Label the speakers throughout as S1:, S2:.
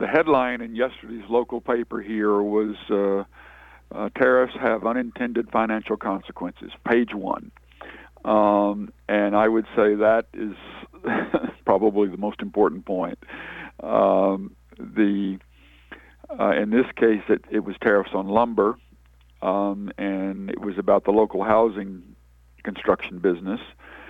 S1: headline in yesterday's local paper here was tariffs have unintended financial consequences, page 1. And I would say that is probably the most important point. In this case, it was tariffs on lumber, and it was about the local housing construction business.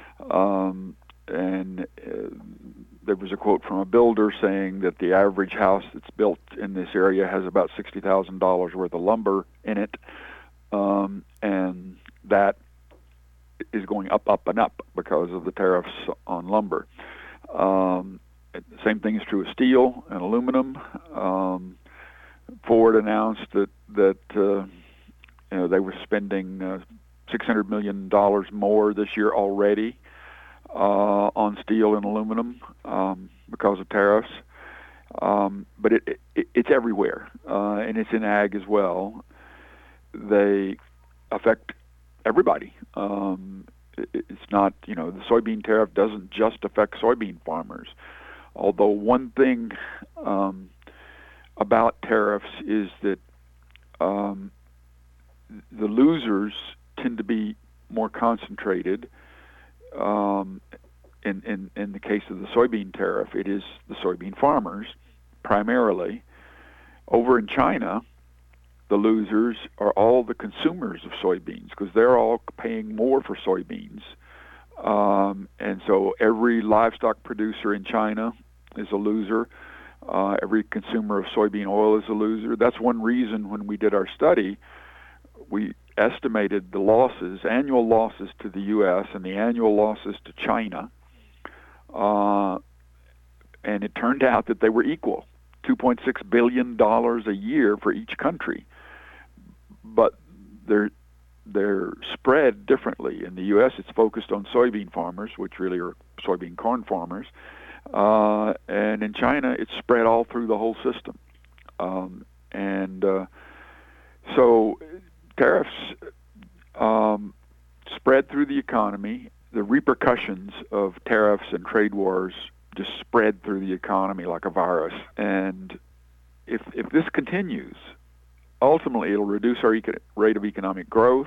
S1: There was a quote from a builder saying that the average house that's built in this area has about $60,000 worth of lumber in it, and that is going up, up, and up because of the tariffs on lumber. Same thing is true of steel and aluminum. Ford announced that they were spending $600 million more this year already on steel and aluminum because of tariffs. But it's everywhere, and it's in ag as well. They affect everybody. It's not, the soybean tariff doesn't just affect soybean farmers. Although one thing about tariffs is that the losers tend to be more concentrated. In the case of the soybean tariff, it is the soybean farmers primarily. Over in China, the losers are all the consumers of soybeans because they're all paying more for soybeans. And so every livestock producer in China is a loser. Every consumer of soybean oil is a loser. That's one reason when we did our study, we estimated the losses, annual losses to the U.S. and the annual losses to China. And it turned out that they were equal, $2.6 billion a year for each country. But they're spread differently. In the U.S., it's focused on soybean farmers, which really are soybean corn farmers. And in China, it's spread all through the whole system. So tariffs spread through the economy. The repercussions of tariffs and trade wars just spread through the economy like a virus. And if this continues, ultimately it'll reduce our rate of economic growth.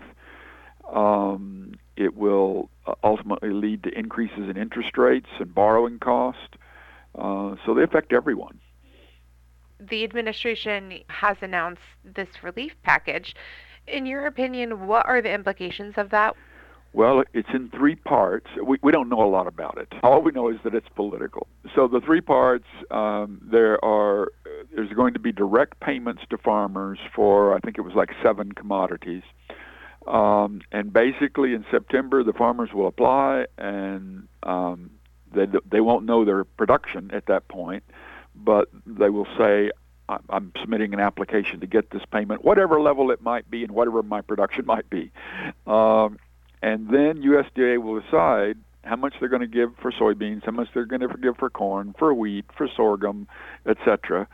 S1: It will ultimately lead to increases in interest rates and borrowing costs. So they affect everyone.
S2: The administration has announced this relief package. In your opinion, what are the implications of that?
S1: Well, it's in 3 parts. We don't know a lot about it. All we know is that it's political. So the 3 parts, there's going to be direct payments to farmers for, I think it was like 7 commodities. And basically in September, the farmers will apply, and they won't know their production at that point, but they will say, I'm submitting an application to get this payment, whatever level it might be and whatever my production might be. And then USDA will decide how much they're going to give for soybeans, how much they're going to give for corn, for wheat, for sorghum, etc.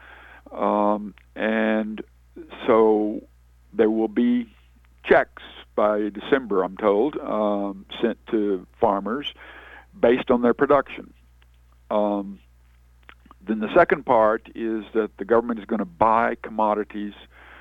S1: And so there will be checks by December, I'm told, sent to farmers based on their production. Then the second part is that the government is going to buy commodities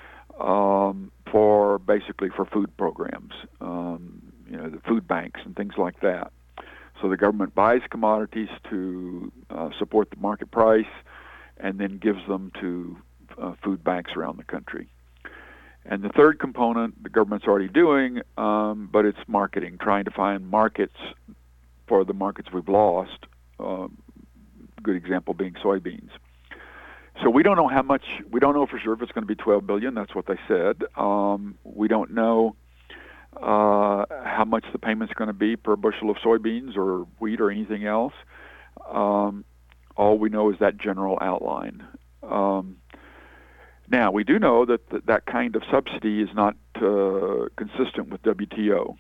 S1: for food programs, the food banks and things like that. So the government buys commodities to support the market price and then gives them to food banks around the country. And the third component the government's already doing, but it's marketing, trying to find markets for the markets we've lost. Good example being soybeans. So we don't know how much. We don't know for sure if it's going to be $12 billion. That's what they said. We don't know how much the payment's going to be per bushel of soybeans or wheat or anything else. All we know is that general outline. Now, we do know that that kind of subsidy is not consistent with WTO.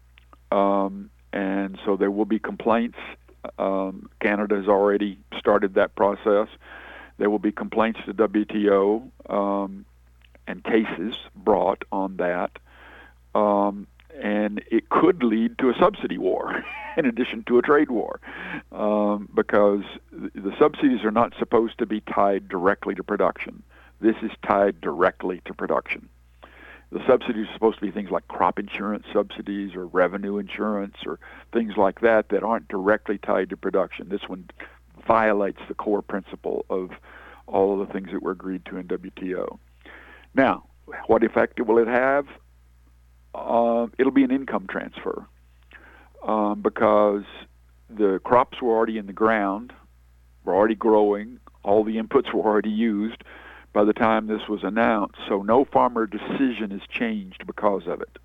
S1: And so there will be complaints. Canada has already started that process. There will be complaints to WTO and cases brought on that. and it could lead to a subsidy war in addition to a trade war, because the subsidies are not supposed to be tied directly to production. This is tied directly to production. The subsidies are supposed to be things like crop insurance subsidies or revenue insurance or things like that aren't directly tied to production. This one violates the core principle of all of the things that were agreed to in WTO. Now, what effect will it have? It'll be an income transfer, because the crops were already in the ground, were already growing, all the inputs were already used by the time this was announced, so no farmer decision is changed because of it.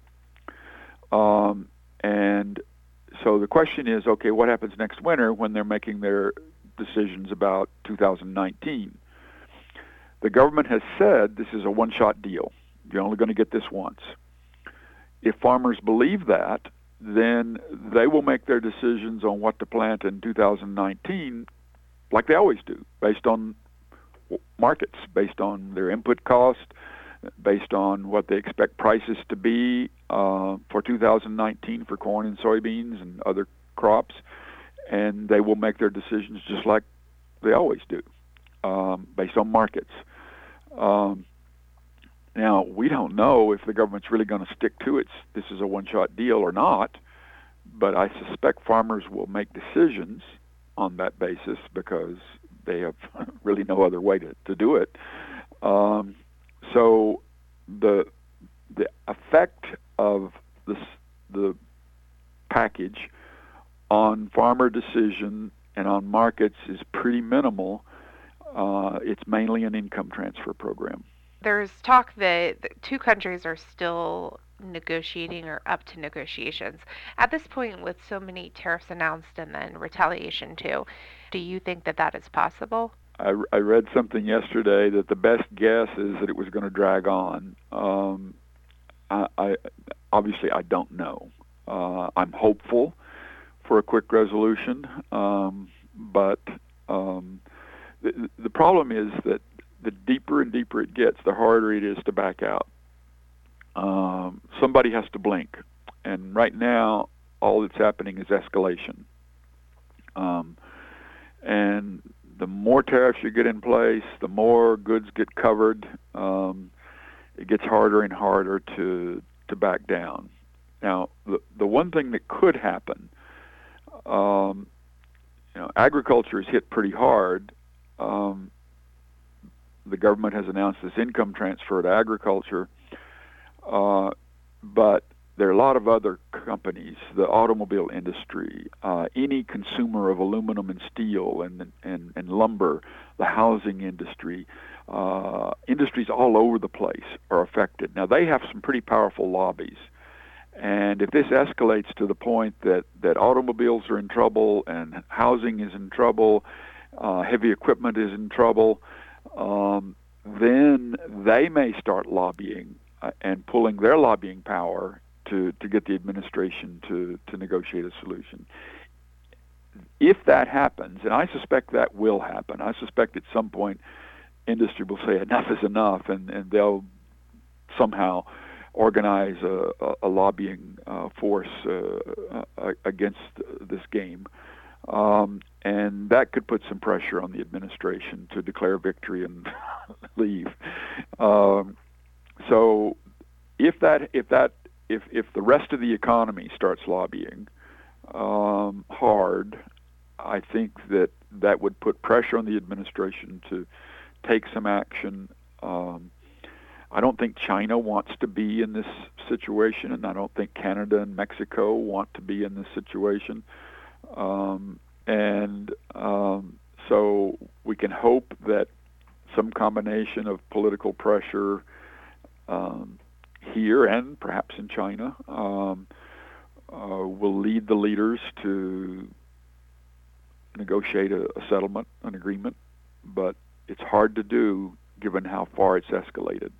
S1: And so the question is, okay, what happens next winter when they're making their decisions about 2019? The government has said this is a one-shot deal. You're only going to get this once. If farmers believe that, then they will make their decisions on what to plant in 2019 like they always do, based on markets, based on their input cost, based on what they expect prices to be for 2019 for corn and soybeans and other crops, and they will make their decisions just like they always do, based on markets. Now, we don't know if the government's really going to stick to this is a one-shot deal or not, but I suspect farmers will make decisions on that basis because they have really no other way to do it. So the effect of the package on farmer decision and on markets is pretty minimal. It's mainly an income transfer program.
S2: There's talk that the two countries are still negotiating or up to negotiations. At this point, with so many tariffs announced and then retaliation too, do you think that is possible?
S1: I read something yesterday that the best guess is that it was going to drag on. I obviously I don't know. I'm hopeful for a quick resolution, but the problem is that the deeper and deeper it gets, the harder it is to back out. Somebody has to blink, and right now all that's happening is escalation. And the more tariffs you get in place, the more goods get covered. It gets harder and harder to back down. Now, the one thing that could happen, agriculture is hit pretty hard. The government has announced this income transfer to agriculture, but there are a lot of other companies, the automobile industry, any consumer of aluminum and steel and lumber, the housing industry, industries all over the place are affected. Now, they have some pretty powerful lobbies. And if this escalates to the point that automobiles are in trouble and housing is in trouble, heavy equipment is in trouble, then they may start lobbying and pulling their lobbying power to get the administration to negotiate a solution. If that happens, and I suspect that will happen, I suspect at some point industry will say enough is enough, and they'll somehow organize a lobbying force against this game. And that could put some pressure on the administration to declare victory and leave. So if the rest of the economy starts lobbying hard, I think that would put pressure on the administration to take some action. I don't think China wants to be in this situation, and I don't think Canada and Mexico want to be in this situation. So we can hope that some combination of political pressure here and perhaps in China will lead the leaders to negotiate a settlement, an agreement, but it's hard to do given how far it's escalated.